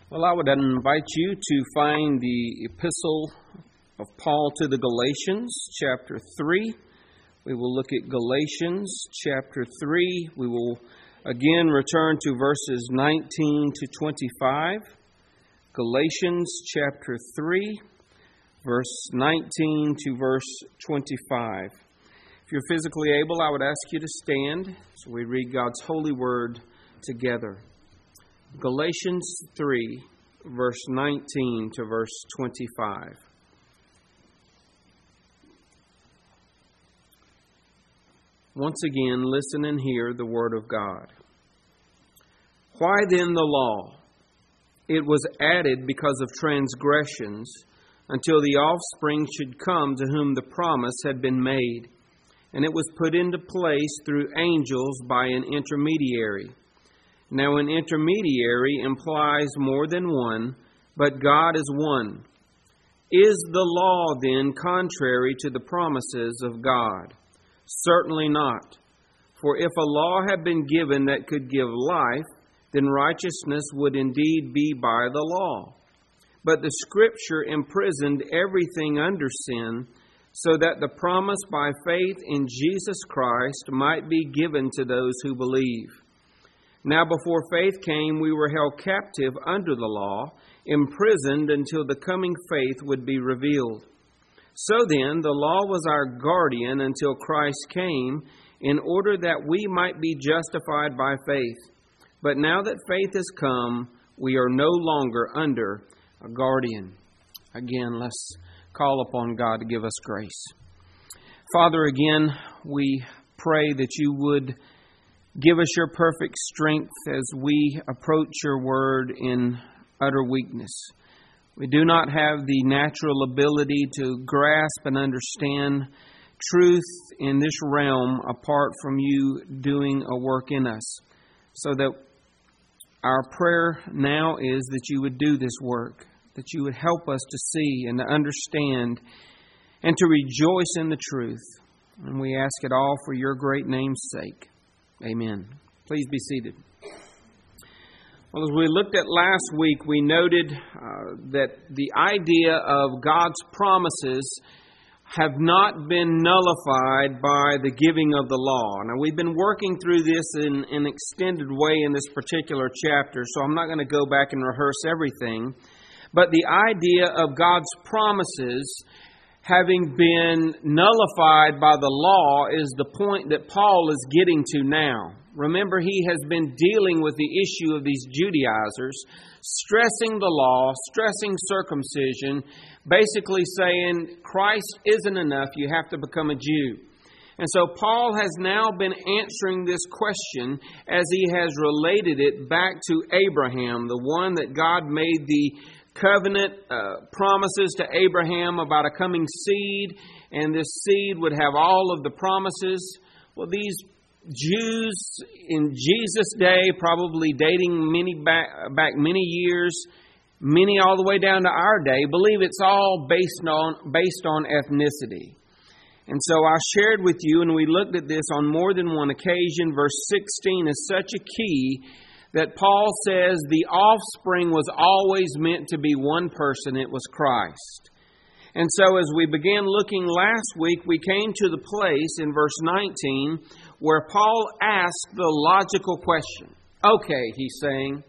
Well, I would invite you to find the epistle of Paul to the Galatians, chapter 3. We will look at Galatians, chapter 3. We will again return to verses 19 to 25. Galatians, chapter 3, verse 19 to verse 25. If you're physically able, I would ask you to stand so we read God's holy word together. Galatians 3, verse 19 to verse 25. Once again, listen and hear the word of God. Why then the law? It was added because of transgressions, until the offspring should come to whom the promise had been made. And it was put into place through angels by an intermediary. Now, an intermediary implies more than one, but God is one. Is the law then contrary to the promises of God? Certainly not. For if a law had been given that could give life, then righteousness would indeed be by the law. But the Scripture imprisoned everything under sin, so that the promise by faith in Jesus Christ might be given to those who believe. Now before faith came, we were held captive under the law, imprisoned until the coming faith would be revealed. So then, the law was our guardian until Christ came, in order that we might be justified by faith. But now that faith has come, we are no longer under a guardian. Again, let's call upon God to give us grace. Father, again, we pray that you would give us your perfect strength as we approach your word in utter weakness. We do not have the natural ability to grasp and understand truth in this realm apart from you doing a work in us. So that our prayer now is that you would do this work, that you would help us to see and to understand and to rejoice in the truth. And we ask it all for your great name's sake. Amen. Please be seated. Well, as we looked at last week, we noted that the idea of God's promises have not been nullified by the giving of the law. Now, we've been working through this in an extended way in this particular chapter, so I'm not going to go back and rehearse everything. But the idea of God's promises having been nullified by the law is the point that Paul is getting to now. Remember, he has been dealing with the issue of these Judaizers, stressing the law, stressing circumcision, basically saying Christ isn't enough, you have to become a Jew. And so Paul has now been answering this question as he has related it back to Abraham, the one that God made the covenant promises to Abraham about a coming seed, and this seed would have all of the promises. Well, these Jews in Jesus' day, probably dating back many years, many all the way down to our day, believe it's all based on ethnicity. And so I shared with you, and we looked at this on more than one occasion, verse 16 is such a key that Paul says the offspring was always meant to be one person. It was Christ. And so as we began looking last week, we came to the place in verse 19 where Paul asked the logical question. Okay, he's saying,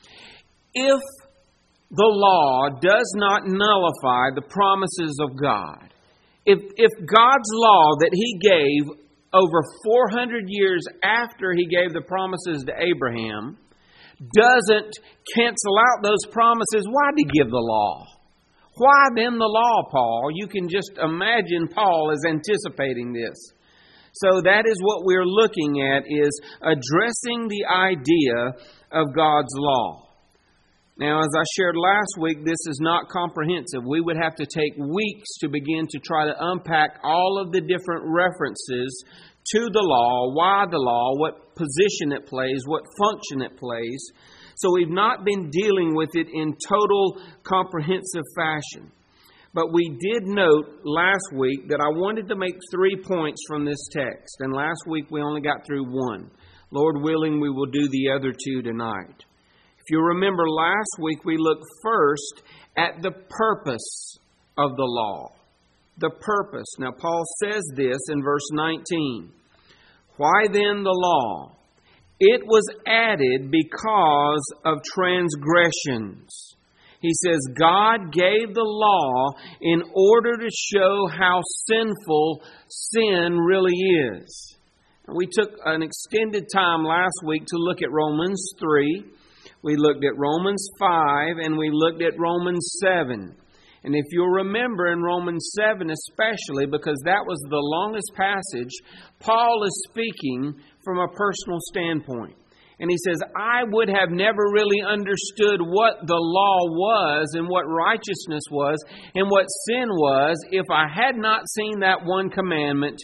if the law does not nullify the promises of God, if God's law that he gave over 400 years after he gave the promises to Abraham doesn't cancel out those promises, why did he give the law? Why then the law, Paul? You can just imagine Paul is anticipating this. So that is what we're looking at, is addressing the idea of God's law. Now, as I shared last week, this is not comprehensive. We would have to take weeks to begin to try to unpack all of the different references to the law, why the law, what position it plays, what function it plays. So we've not been dealing with it in total comprehensive fashion. But we did note last week that I wanted to make 3 points from this text. And last week we only got through one. Lord willing, we will do the other two tonight. If you remember last week, we looked first at the purpose of the law. The purpose. Now, Paul says this in verse 19. Why then the law? It was added because of transgressions. He says God gave the law in order to show how sinful sin really is. We took an extended time last week to look at Romans 3. We looked at Romans 5 and we looked at Romans 7. And if you'll remember in Romans 7 especially, because that was the longest passage, Paul is speaking from a personal standpoint. And he says, I would have never really understood what the law was and what righteousness was and what sin was if I had not seen that one commandment,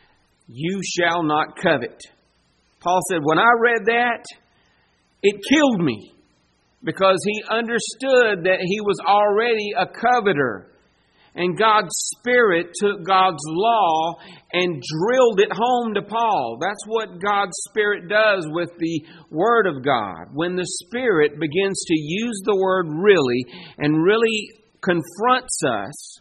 you shall not covet. Paul said, when I read that, it killed me. Because he understood that he was already a coveter. And God's Spirit took God's law and drilled it home to Paul. That's what God's Spirit does with the Word of God. When the Spirit begins to use the Word really and really confronts us,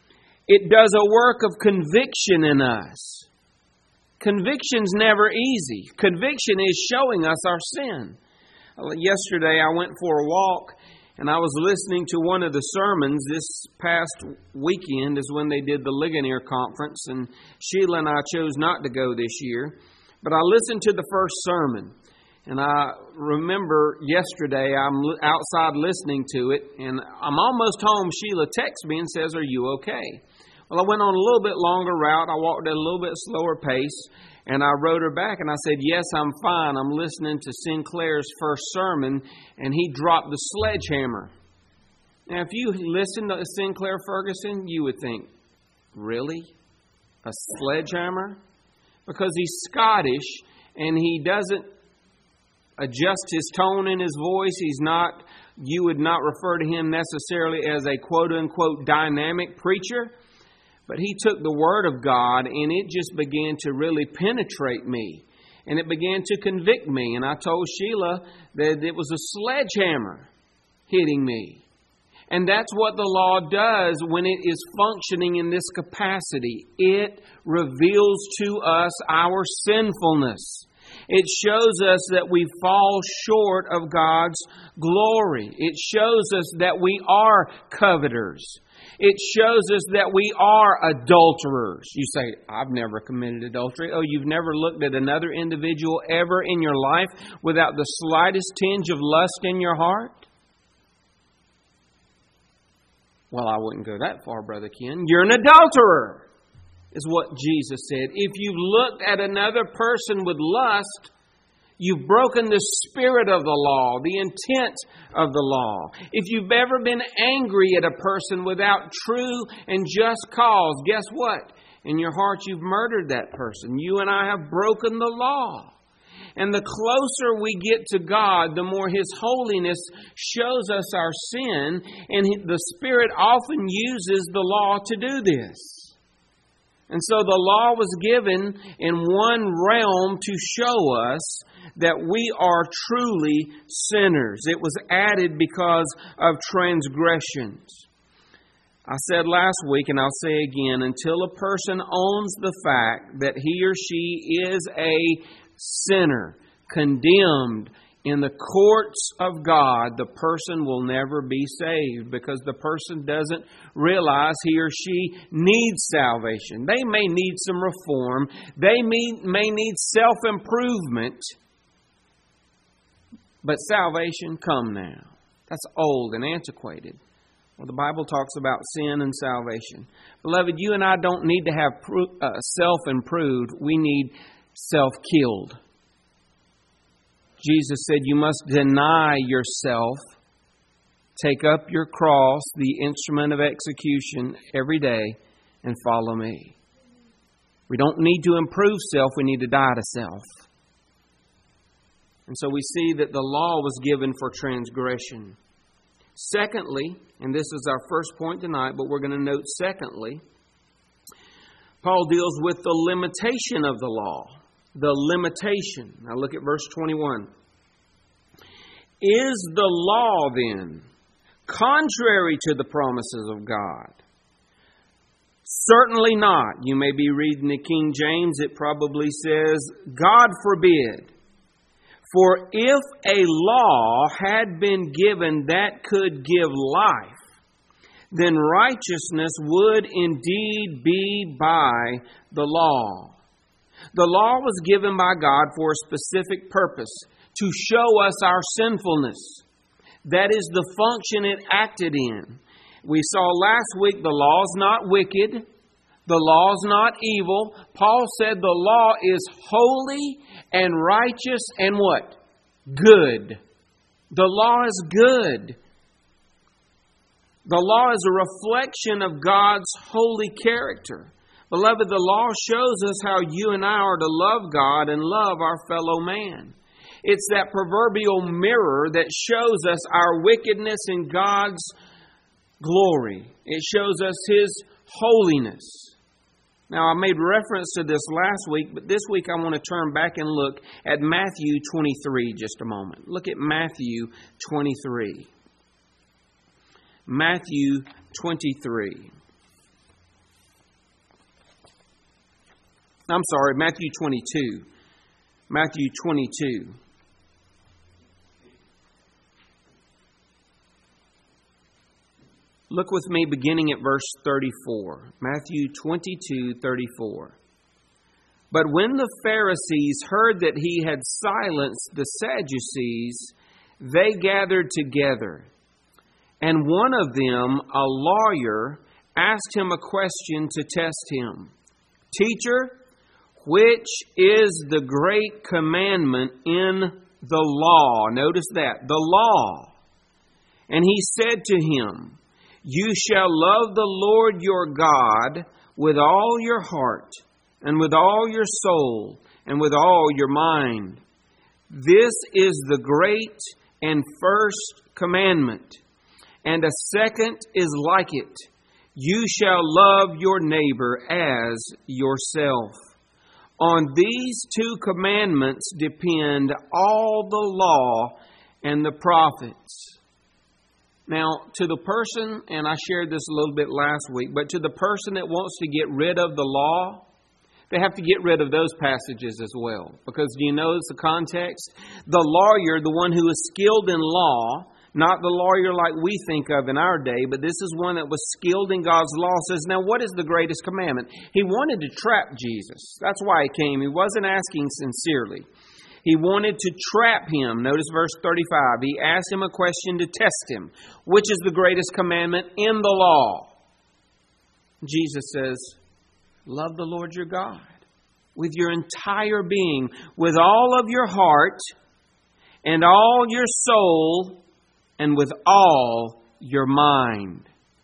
it does a work of conviction in us. Conviction's never easy. Conviction is showing us our sin. Yesterday I went for a walk and I was listening to one of the sermons. This past weekend is when they did the Ligonier Conference, and Sheila and I chose not to go this year. But I listened to the first sermon, and I remember yesterday I'm outside listening to it, and I'm almost home. Sheila texts me and says, "Are you okay?" Well, I went on a little bit longer route. I walked at a little bit slower pace. And I wrote her back and I said, yes, I'm fine. I'm listening to Sinclair's first sermon, and he dropped the sledgehammer. Now, if you listen to Sinclair Ferguson, you would think, really? A sledgehammer? Because he's Scottish and he doesn't adjust his tone in his voice. You would not refer to him necessarily as a quote-unquote dynamic preacher. But he took the Word of God and it just began to really penetrate me. And it began to convict me. And I told Sheila that it was a sledgehammer hitting me. And that's what the law does when it is functioning in this capacity. It reveals to us our sinfulness. It shows us that we fall short of God's glory. It shows us that we are coveters. It shows us that we are adulterers. You say, I've never committed adultery. Oh, you've never looked at another individual ever in your life without the slightest tinge of lust in your heart? Well, I wouldn't go that far, Brother Ken. You're an adulterer, is what Jesus said. If you've looked at another person with lust, you've broken the spirit of the law, the intent of the law. If you've ever been angry at a person without true and just cause, guess what? In your heart, you've murdered that person. You and I have broken the law. And the closer we get to God, the more His holiness shows us our sin. And the Spirit often uses the law to do this. And so the law was given in one realm to show us that we are truly sinners. It was added because of transgressions. I said last week, and I'll say again, until a person owns the fact that he or she is a sinner, condemned in the courts of God, the person will never be saved because the person doesn't realize he or she needs salvation. They may need some reform. They may need self-improvement. But salvation come now. That's old and antiquated. Well, the Bible talks about sin and salvation. Beloved, you and I don't need to have self-improved. We need self-killed. Jesus said you must deny yourself, take up your cross, the instrument of execution, every day, and follow me. We don't need to improve self, we need to die to self. And so we see that the law was given for transgression. Secondly, and this is our first point tonight, but we're going to note secondly, Paul deals with the limitation of the law. The limitation. Now look at verse 21. Is the law then contrary to the promises of God? Certainly not. You may be reading the King James. It probably says, God forbid. For if a law had been given that could give life, then righteousness would indeed be by the law. The law was given by God for a specific purpose, to show us our sinfulness. That is the function it acted in. We saw last week the law is not wicked. The law is not evil. Paul said the law is holy and righteous and what? Good. The law is good. The law is a reflection of God's holy character. Beloved, the law shows us how you and I are to love God and love our fellow man. It's that proverbial mirror that shows us our wickedness in God's glory. It shows us His holiness. Now, I made reference to this last week, but this week I want to turn back and look at Matthew 23 just a moment. Look at Matthew 23. Matthew 23. I'm sorry, Matthew 22. Matthew 22. Look with me beginning at verse 34. Matthew 22:34. But when the Pharisees heard that he had silenced the Sadducees, they gathered together. And one of them, a lawyer, asked him a question to test him. Teacher, which is the great commandment in the law? Notice that, the law. And he said to him, You shall love the Lord your God with all your heart, and with all your soul, and with all your mind. This is the great and first commandment. And a second is like it. You shall love your neighbor as yourself. On these two commandments depend all the law and the prophets. Now, to the person, and I shared this a little bit last week, but to the person that wants to get rid of the law, they have to get rid of those passages as well. Because do you notice the context? The lawyer, the one who is skilled in law, not the lawyer like we think of in our day, but this is one that was skilled in God's law, says, now what is the greatest commandment? He wanted to trap Jesus. That's why he came. He wasn't asking sincerely. He wanted to trap him. Notice verse 35. He asked him a question to test him. Which is the greatest commandment in the law? Jesus says, love the Lord your God with your entire being, with all of your heart and all your soul and with all your mind.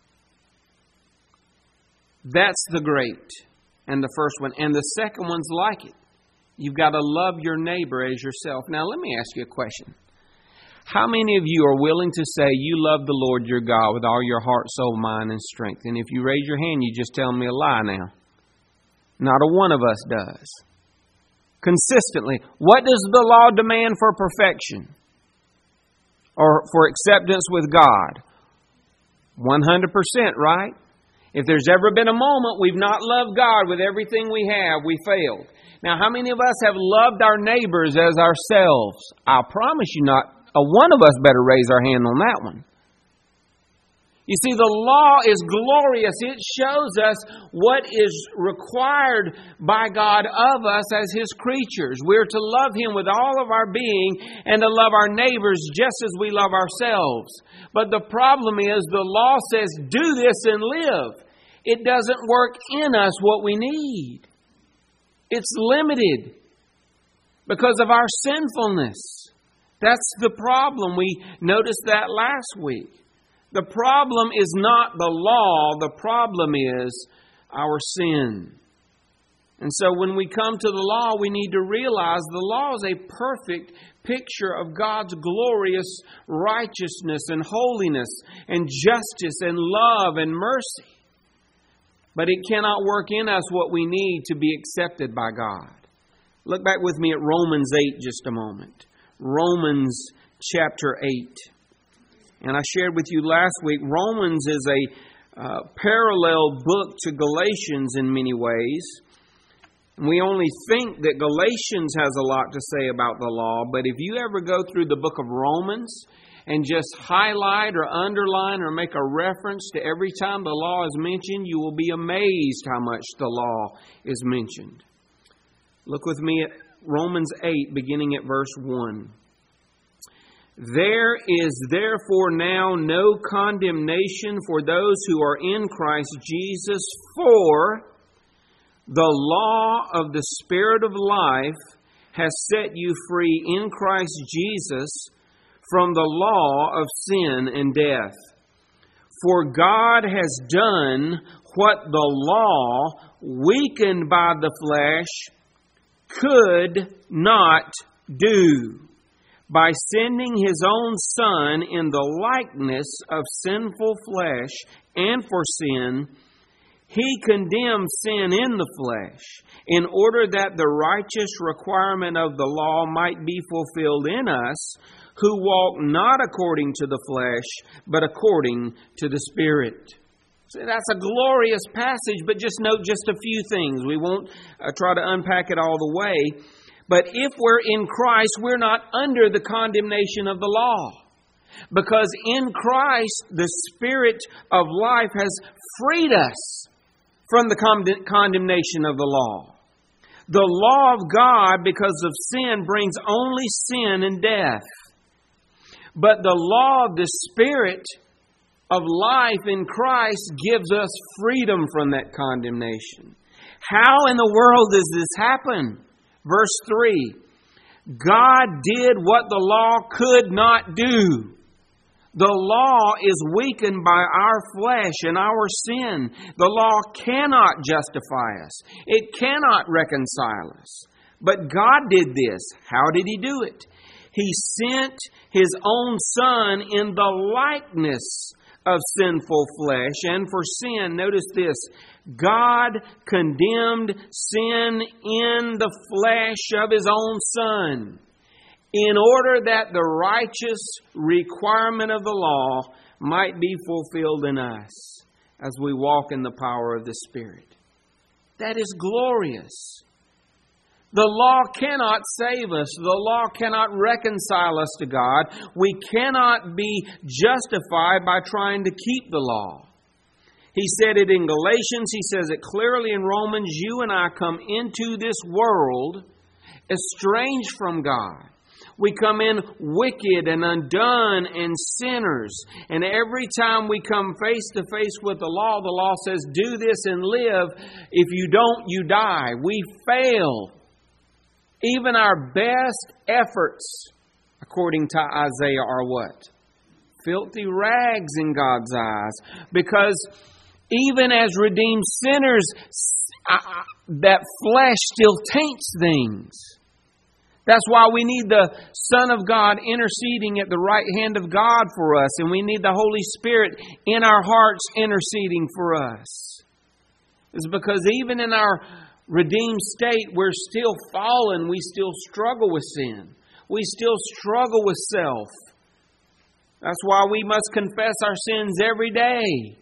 That's the great and the first one. And the second one's like it. You've got to love your neighbor as yourself. Now, let me ask you a question. How many of you are willing to say you love the Lord your God with all your heart, soul, mind, and strength? And if you raise your hand, you just tell me a lie now. Not a one of us does. Consistently. What does the law demand for perfection? Or for acceptance with God? 100%, right? If there's ever been a moment we've not loved God with everything we have, we failed. Now, how many of us have loved our neighbors as ourselves? I'll promise you not a one of us better raise our hand on that one. You see, the law is glorious. It shows us what is required by God of us as His creatures. We're to love Him with all of our being and to love our neighbors just as we love ourselves. But the problem is the law says, do this and live. It doesn't work in us what we need. It's limited because of our sinfulness. That's the problem. We noticed that last week. The problem is not the law. The problem is our sin. And so when we come to the law, we need to realize the law is a perfect picture of God's glorious righteousness and holiness and justice and love and mercy. But it cannot work in us what we need to be accepted by God. Look back with me at Romans 8 just a moment. Romans chapter 8. And I shared with you last week, Romans is a parallel book to Galatians in many ways. We only think that Galatians has a lot to say about the law, but if you ever go through the book of Romans and just highlight or underline or make a reference to every time the law is mentioned, you will be amazed how much the law is mentioned. Look with me at Romans 8, beginning at verse 1. There is therefore now no condemnation for those who are in Christ Jesus, for the law of the Spirit of life has set you free in Christ Jesus from the law of sin and death. For God has done what the law, weakened by the flesh, could not do. By sending His own Son in the likeness of sinful flesh, and for sin, He condemned sin in the flesh, in order that the righteous requirement of the law might be fulfilled in us, who walk not according to the flesh, but according to the Spirit. So that's a glorious passage, but just note just a few things. We won't try to unpack it all the way. But if we're in Christ, we're not under the condemnation of the law. Because in Christ, the Spirit of life has freed us from the condemnation of the law. The law of God, because of sin, brings only sin and death. But the law of the Spirit of life in Christ gives us freedom from that condemnation. How in the world does this happen? Verse 3, God did what the law could not do. The law is weakened by our flesh and our sin. The law cannot justify us. It cannot reconcile us. But God did this. How did He do it? He sent His own Son in the likeness of sinful flesh and for sin. Notice this. God condemned sin in the flesh of His own Son, in order that the righteous requirement of the law might be fulfilled in us as we walk in the power of the Spirit. That is glorious. The law cannot save us. The law cannot reconcile us to God. We cannot be justified by trying to keep the law. He said it in Galatians. He says it clearly in Romans. You and I come into this world estranged from God. We come in wicked and undone and sinners. And every time we come face to face with the law says, do this and live. If you don't, you die. We fail. Even our best efforts, according to Isaiah, are what? Filthy rags in God's eyes. Because even as redeemed sinners, that flesh still taints things. That's why we need the Son of God interceding at the right hand of God for us. And we need the Holy Spirit in our hearts interceding for us. It's because even in our redeemed state, we're still fallen. We still struggle with sin. We still struggle with self. That's why we must confess our sins every day.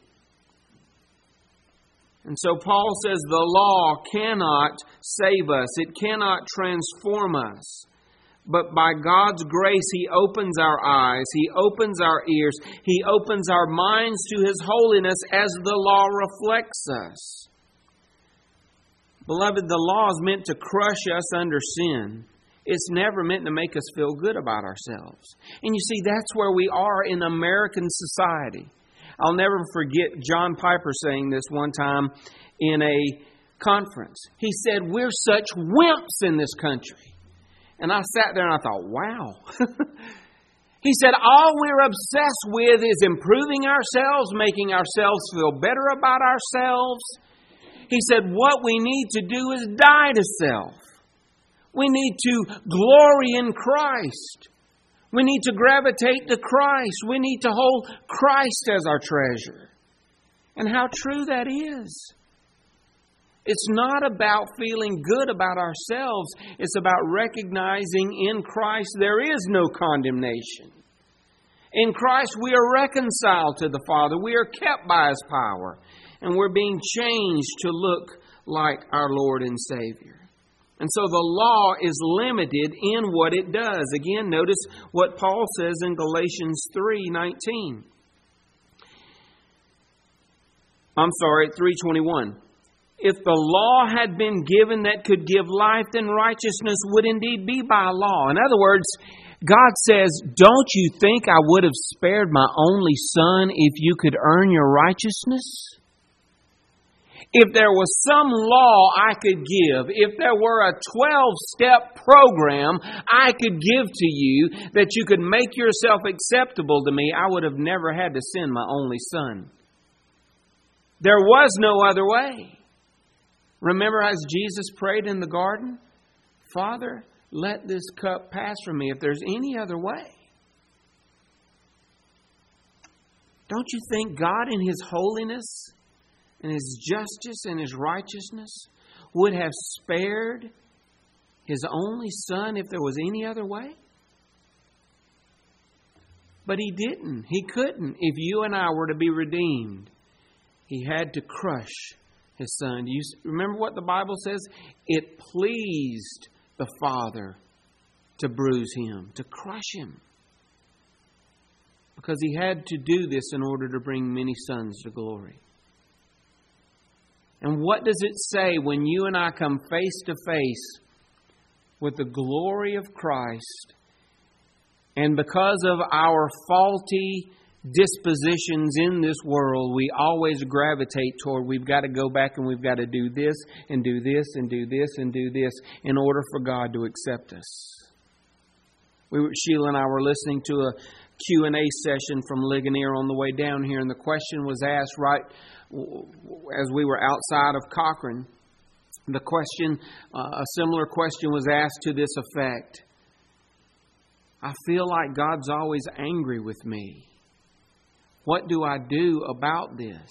And so Paul says the law cannot save us. It cannot transform us. But by God's grace, He opens our eyes. He opens our ears. He opens our minds to His holiness as the law reflects us. Beloved, the law is meant to crush us under sin. It's never meant to make us feel good about ourselves. And you see, that's where we are in American society. I'll never forget John Piper saying this one time in a conference. He said, we're such wimps in this country. And I sat there and I thought, wow. He said, all we're obsessed with is improving ourselves, making ourselves feel better about ourselves. He said, what we need to do is die to self. We need to glory in Christ. We need to gravitate to Christ. We need to hold Christ as our treasure. And how true that is. It's not about feeling good about ourselves. It's about recognizing in Christ there is no condemnation. In Christ we are reconciled to the Father. We are kept by His power. And we're being changed to look like our Lord and Savior. And so the law is limited in what it does. Again, notice what Paul says in Galatians 3:19. 3:21. If the law had been given that could give life, then righteousness would indeed be by law. In other words, God says, don't you think I would have spared my only Son if you could earn your righteousness? If there was some law I could give, if there were a 12-step program I could give to you that you could make yourself acceptable to me, I would have never had to send my only Son. There was no other way. Remember as Jesus prayed in the garden? Father, let this cup pass from me if there's any other way. Don't you think God in His holiness and His justice and His righteousness would have spared His only Son if there was any other way? But He didn't. He couldn't. If you and I were to be redeemed, He had to crush His Son. Do you remember what the Bible says? It pleased the Father to bruise Him, to crush Him. Because He had to do this in order to bring many sons to glory. And what does it say when you and I come face to face with the glory of Christ, and because of our faulty dispositions in this world, we always gravitate toward we've got to go back and we've got to do this and do this and do this and do this in order for God to accept us. Sheila and I were listening to a Q&A session from Ligonier on the way down here, and the question was asked right as we were outside of Cochrane. The question, a similar question was asked to this effect: I feel like God's always angry with me. What do I do about this?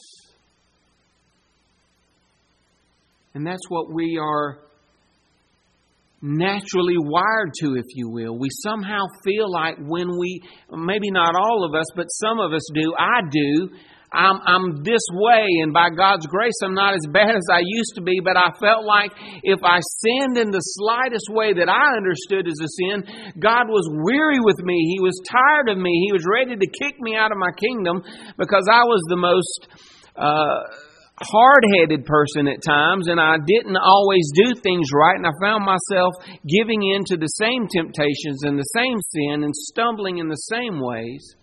And that's what we are naturally wired to, if you will. We somehow feel like when we, maybe not all of us, but some of us do, I do, I'm this way, and by God's grace I'm not as bad as I used to be, but I felt like if I sinned in the slightest way that I understood as a sin, God was weary with me. He was tired of me. He was ready to kick me out of my kingdom because I was the most hard-headed person at times, and I didn't always do things right, and I found myself giving in to the same temptations and the same sin and stumbling in the same ways.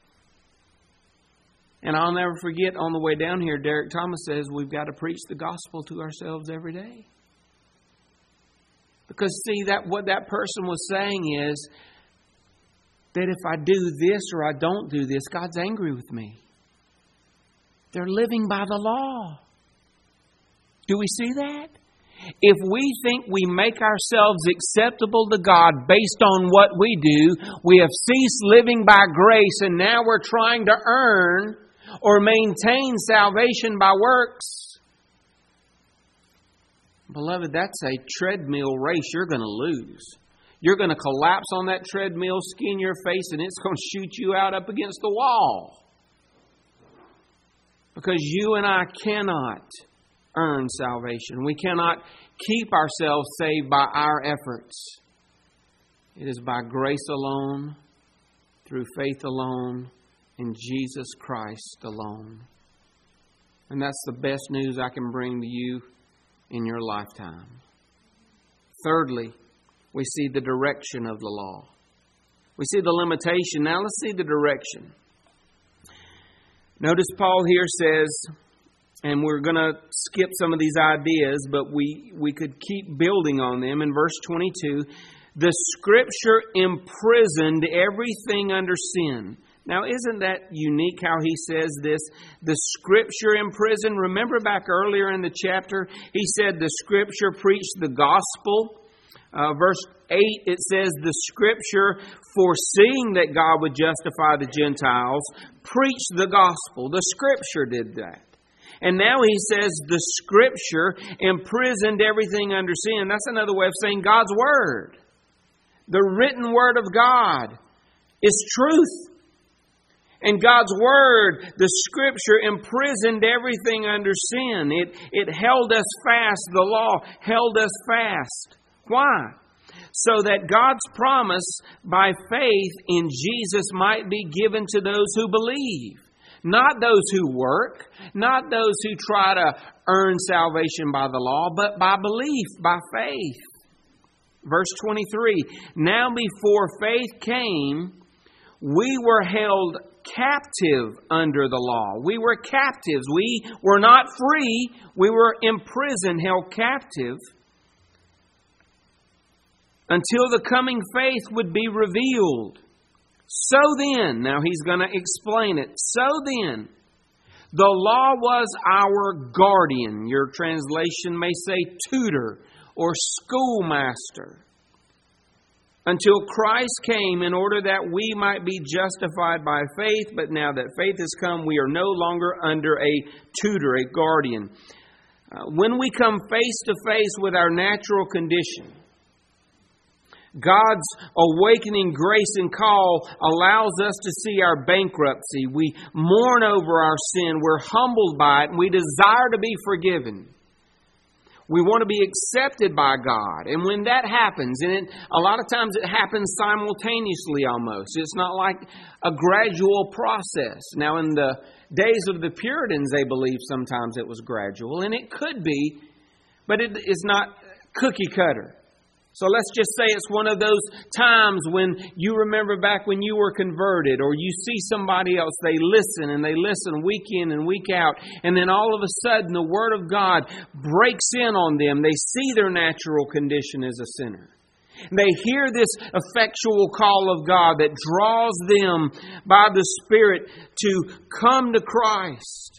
And I'll never forget, on the way down here, Derek Thomas says we've got to preach the gospel to ourselves every day. Because, see, that what that person was saying is that if I do this or I don't do this, God's angry with me. They're living by the law. Do we see that? If we think we make ourselves acceptable to God based on what we do, we have ceased living by grace, and now we're trying to earn or maintain salvation by works. Beloved, that's a treadmill race you're going to lose. You're going to collapse on that treadmill, skin your face, and it's going to shoot you out up against the wall. Because you and I cannot earn salvation. We cannot keep ourselves saved by our efforts. It is by grace alone, through faith alone, in Jesus Christ alone. And that's the best news I can bring to you in your lifetime. Thirdly, we see the direction of the law. We see the limitation. Now let's see the direction. Notice Paul here says, and we're going to skip some of these ideas, but we could keep building on them. In verse 22, the Scripture imprisoned everything under sin. Now, isn't that unique how he says this? The Scripture imprisoned. Remember back earlier in the chapter, he said the Scripture preached the gospel. Verse 8, it says the Scripture, foreseeing that God would justify the Gentiles, preached the gospel. The Scripture did that. And now he says the Scripture imprisoned everything under sin. That's another way of saying God's Word. The written Word of God is truth. And God's Word, the Scripture, imprisoned everything under sin. It held us fast. The law held us fast. Why? So that God's promise by faith in Jesus might be given to those who believe. Not those who work, not those who try to earn salvation by the law, but by belief, by faith. Verse 23, now before faith came, we were held captive under the law. We were captives. We were not free. We were imprisoned, held captive, until the coming faith would be revealed. So then, now he's going to explain it. So then, the law was our guardian. Your translation may say tutor or schoolmaster. Until Christ came in order that we might be justified by faith. But now that faith has come, we are no longer under a tutor, a guardian. When we come face to face with our natural condition, God's awakening grace and call allows us to see our bankruptcy. We mourn over our sin. We're humbled by it. And we desire to be forgiven. We want to be accepted by God. And when that happens, and a lot of times it happens simultaneously almost. It's not like a gradual process. Now, in the days of the Puritans, they believed sometimes it was gradual. And it could be, but it is not cookie cutter. So let's just say it's one of those times when you remember back when you were converted, or you see somebody else, they listen and they listen week in and week out, and then all of a sudden the Word of God breaks in on them. They see their natural condition as a sinner. They hear this effectual call of God that draws them by the Spirit to come to Christ.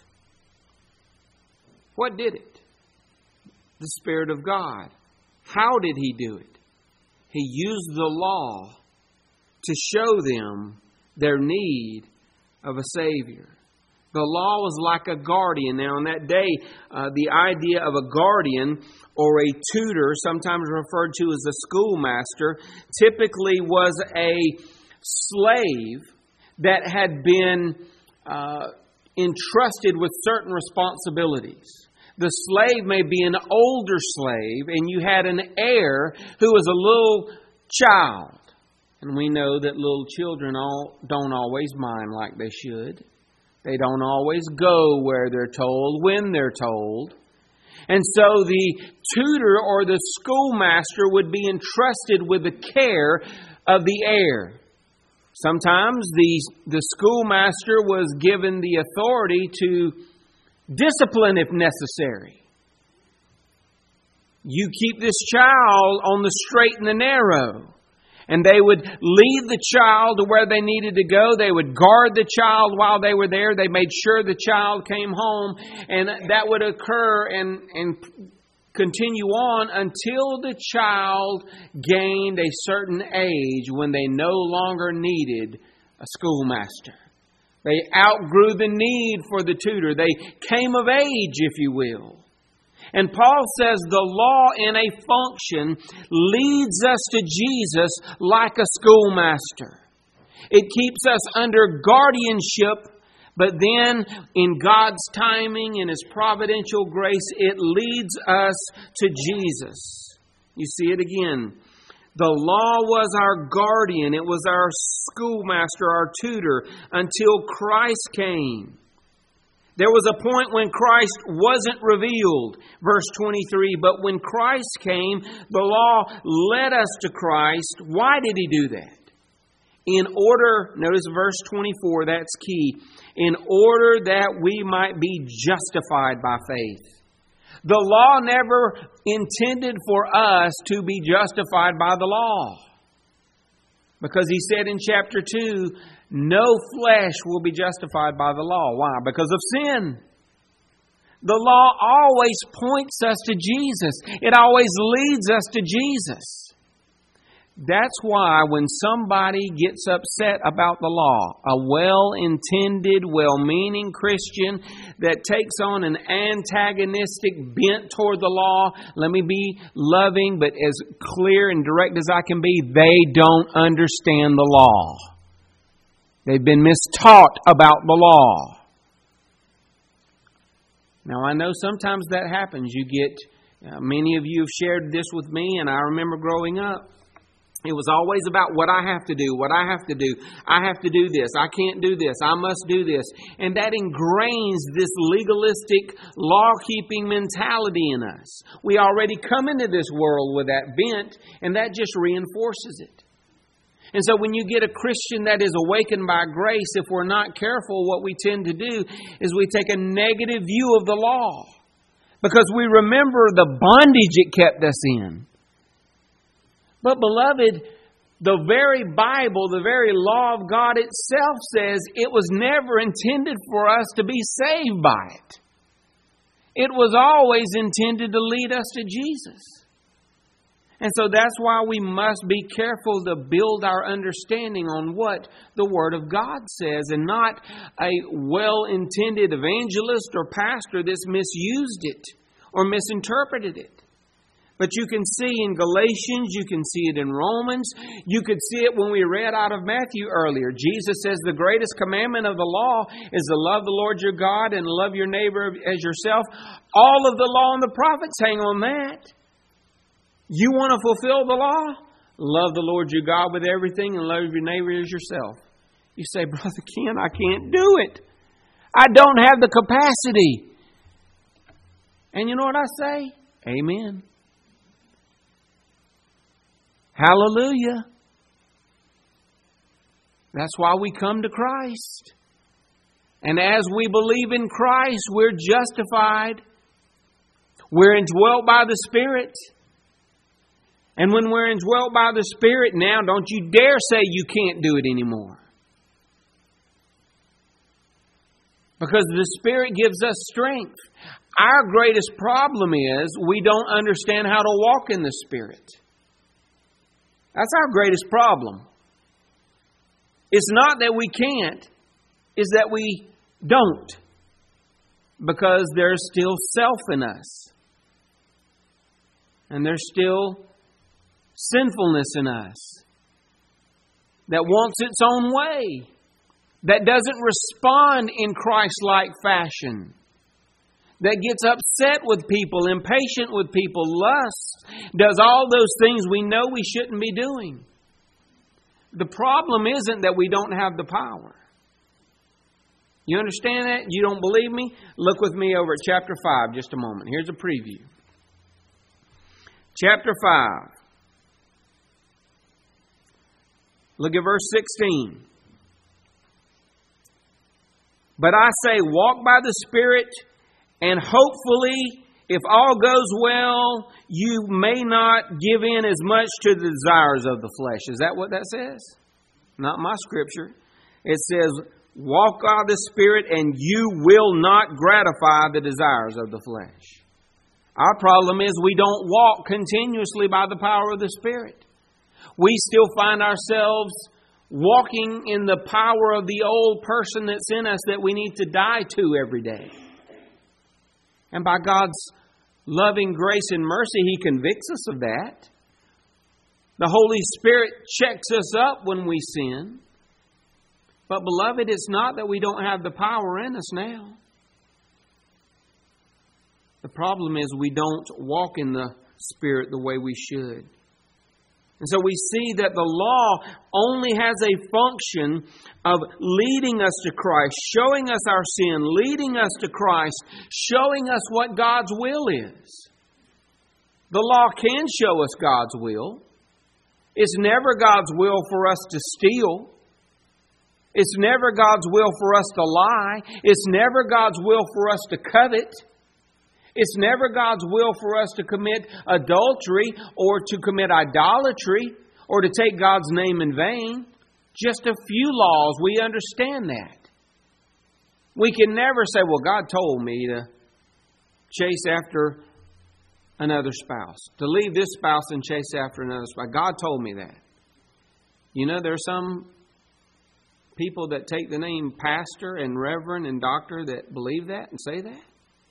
What did it? The Spirit of God. How did He do it? He used the law to show them their need of a Savior. The law was like a guardian. Now, in that day, the idea of a guardian or a tutor, sometimes referred to as a schoolmaster, typically was a slave that had been entrusted with certain responsibilities. The slave may be an older slave, and you had an heir who was a little child. And we know that little children don't always mind like they should. They don't always go where they're told, when they're told. And so the tutor or the schoolmaster would be entrusted with the care of the heir. Sometimes the schoolmaster was given the authority to discipline if necessary. You keep this child on the straight and the narrow. And they would lead the child to where they needed to go. They would guard the child while they were there. They made sure the child came home. And that would occur and continue on until the child gained a certain age when they no longer needed a schoolmaster. They outgrew the need for the tutor. They came of age, if you will. And Paul says the law in a function leads us to Jesus like a schoolmaster. It keeps us under guardianship, but then in God's timing and His providential grace, it leads us to Jesus. You see it again. The law was our guardian. It was our schoolmaster, our tutor, until Christ came. There was a point when Christ wasn't revealed. Verse 23, but when Christ came, the law led us to Christ. Why did He do that? In order, notice verse 24, that's key. In order that we might be justified by faith. The law never intended for us to be justified by the law. Because He said in chapter 2, no flesh will be justified by the law. Why? Because of sin. The law always points us to Jesus. It always leads us to Jesus. That's why when somebody gets upset about the law, a well-intended, well-meaning Christian that takes on an antagonistic bent toward the law, let me be loving but as clear and direct as I can be, they don't understand the law. They've been mistaught about the law. Now I know sometimes that happens. You get, many of you have shared this with me, and I remember growing up. It was always about what I have to do, what I have to do. I have to do this. I can't do this. I must do this. And that ingrains this legalistic, law-keeping mentality in us. We already come into this world with that bent, and that just reinforces it. And so when you get a Christian that is awakened by grace, if we're not careful, what we tend to do is we take a negative view of the law. Because we remember the bondage it kept us in. But beloved, the very Bible, the very law of God itself says it was never intended for us to be saved by it. It was always intended to lead us to Jesus. And so that's why we must be careful to build our understanding on what the Word of God says, and not a well-intended evangelist or pastor that's misused it or misinterpreted it. But you can see in Galatians, you can see it in Romans, you could see it when we read out of Matthew earlier. Jesus says the greatest commandment of the law is to love the Lord your God and love your neighbor as yourself. All of the law and the prophets hang on that. You want to fulfill the law? Love the Lord your God with everything and love your neighbor as yourself. You say, Brother Ken, I can't do it. I don't have the capacity. And you know what I say? Amen. Hallelujah. That's why we come to Christ. And as we believe in Christ, we're justified. We're indwelt by the Spirit. And when we're indwelt by the Spirit, now don't you dare say you can't do it anymore. Because the Spirit gives us strength. Our greatest problem is we don't understand how to walk in the Spirit. That's our greatest problem. It's not that we can't, it's that we don't. Because there's still self in us. And there's still sinfulness in us that wants its own way, that doesn't respond in Christ-like fashion, that gets upset with people, impatient with people, lusts, does all those things we know we shouldn't be doing. The problem isn't that we don't have the power. You understand that? You don't believe me? Look with me over at chapter 5 just a moment. Here's a preview. Chapter 5. Look at verse 16. But I say, walk by the Spirit, and hopefully, if all goes well, you may not give in as much to the desires of the flesh. Is that what that says? Not my scripture. It says, walk by the Spirit, and you will not gratify the desires of the flesh. Our problem is we don't walk continuously by the power of the Spirit. We still find ourselves walking in the power of the old person that's in us that we need to die to every day. And by God's loving grace and mercy, He convicts us of that. The Holy Spirit checks us up when we sin. But beloved, it's not that we don't have the power in us now. The problem is we don't walk in the Spirit the way we should. And so we see that the law only has a function of leading us to Christ, showing us our sin, leading us to Christ, showing us what God's will is. The law can show us God's will. It's never God's will for us to steal. It's never God's will for us to lie. It's never God's will for us to covet. It's never God's will for us to commit adultery or to commit idolatry or to take God's name in vain. Just a few laws, we understand that. We can never say, well, God told me to chase after another spouse, to leave this spouse and chase after another spouse. God told me that. You know, there are some people that take the name pastor and reverend and doctor that believe that and say that.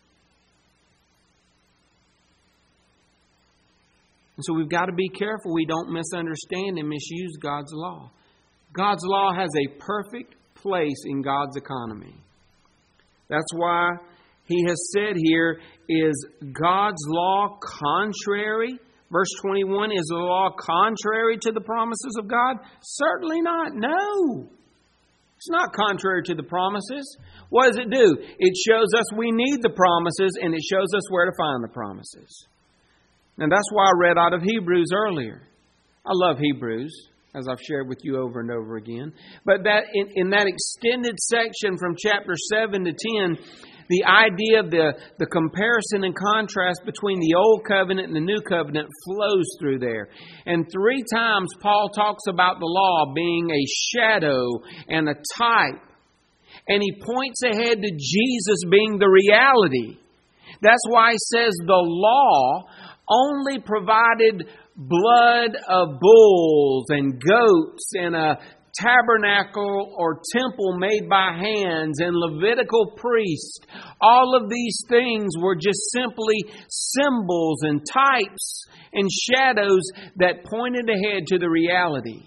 And so we've got to be careful we don't misunderstand and misuse God's law. God's law has a perfect place in God's economy. That's why He has said here, is God's law contrary? Verse 21, is the law contrary to the promises of God? Certainly not. No. It's not contrary to the promises. What does it do? It shows us we need the promises, and it shows us where to find the promises. And that's why I read out of Hebrews earlier. I love Hebrews, as I've shared with you over and over again. But that in that extended section from chapter 7 to 10, the idea of the comparison and contrast between the Old Covenant and the New Covenant flows through there. And 3 times Paul talks about the law being a shadow and a type. And he points ahead to Jesus being the reality. That's why he says the law only provided blood of bulls and goats and a tabernacle or temple made by hands and Levitical priest. All of these things were just simply symbols and types and shadows that pointed ahead to the reality.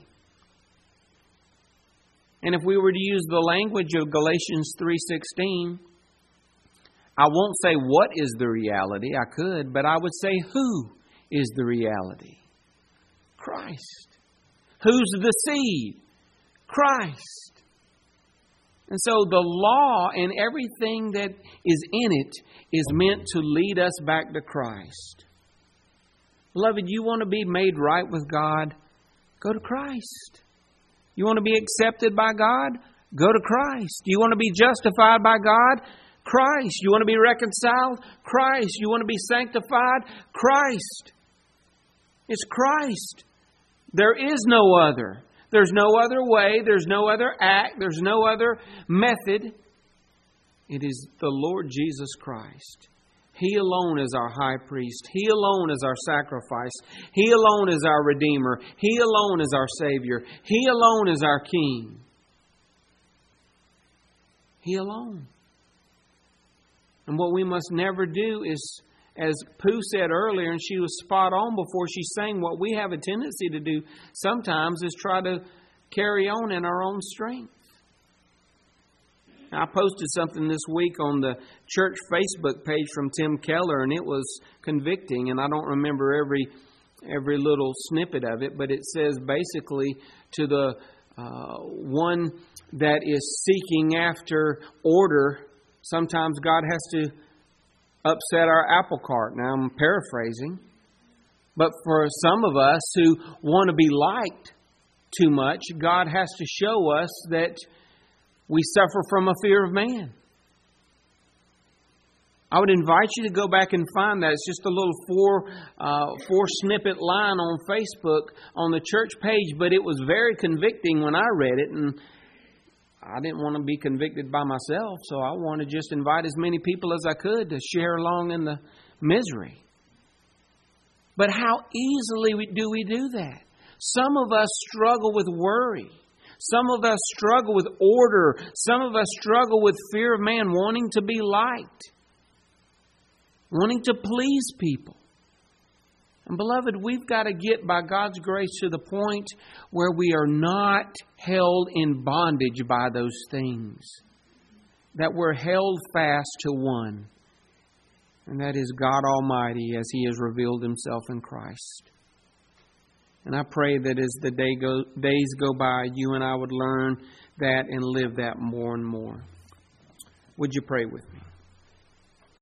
And if we were to use the language of Galatians 3:16, I won't say what is the reality. I could, but I would say who is the reality? Christ. Who's the seed? Christ. And so the law and everything that is in it is meant to lead us back to Christ. Beloved, you want to be made right with God? Go to Christ. You want to be accepted by God? Go to Christ. You want to be justified by God? Christ. You want to be reconciled? Christ. You want to be sanctified? Christ. It's Christ. There is no other. There's no other way. There's no other act. There's no other method. It is the Lord Jesus Christ. He alone is our high priest. He alone is our sacrifice. He alone is our Redeemer. He alone is our Savior. He alone is our King. He alone. And what we must never do is, as Pooh said earlier, and she was spot on before she sang, what we have a tendency to do sometimes is try to carry on in our own strength. I posted something this week on the church Facebook page from Tim Keller, and it was convicting, and I don't remember every little snippet of it, but it says basically to the one that is seeking after order, sometimes God has to upset our apple cart. Now I'm paraphrasing. But for some of us who want to be liked too much, God has to show us that we suffer from a fear of man. I would invite you to go back and find that. It's just a little four snippet line on Facebook on the church page, but it was very convicting when I read it, and I didn't want to be convicted by myself, so I wanted to just invite as many people as I could to share along in the misery. But how easily do we do that? Some of us struggle with worry. Some of us struggle with order. Some of us struggle with fear of man, wanting to be liked, wanting to please people. And beloved, we've got to get, by God's grace, to the point where we are not held in bondage by those things. That we're held fast to one. And that is God Almighty as He has revealed Himself in Christ. And I pray that as the days go by, you and I would learn that and live that more and more. Would you pray with me?